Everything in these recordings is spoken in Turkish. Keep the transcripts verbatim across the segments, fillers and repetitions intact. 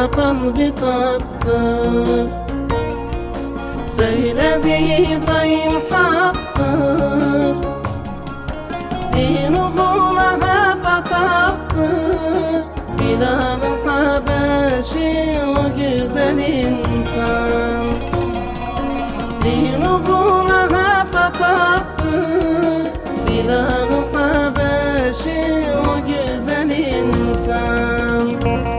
kalbi taktır. Söylediği daim haktır. Din uğruna hep ataktır. Bilal-ı Habeşi o güzel insan. Din uğruna hep ataktır. Bilal-ı Habeşi o güzel insan.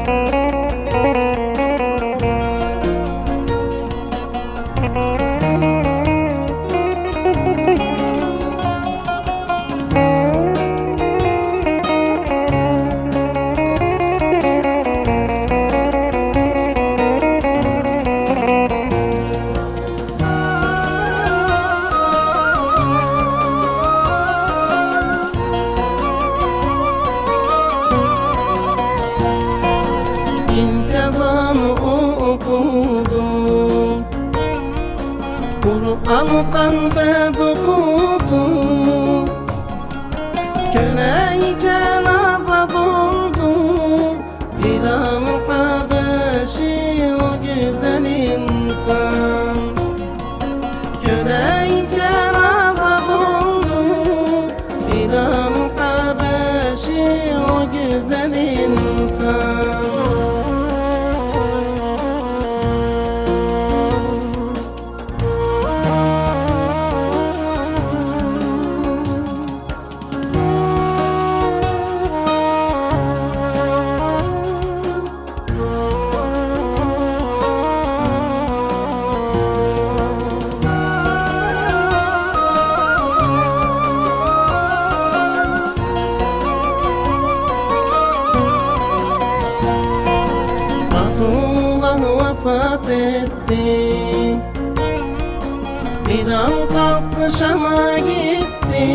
İntizamı okudum, Kur'an-ı kalbe dokudum. Köleyken azad oldum. Bilal-ı Habeşi o güzel insan. Köleyken azad oldum. Bilal-ı Habeşi o güzel insan. Resulullah vefat etti. Bilal kalktı Şam'a gitti.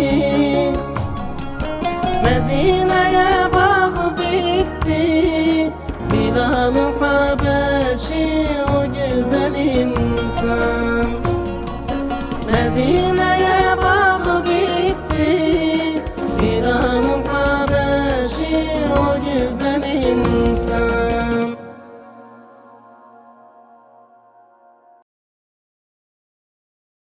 Medine'ye bağ bitti. Bilal-ı Habeşi o güzel insan. Medine'ye bağ bitti. Bilal-ı Habeşi o güzel insan.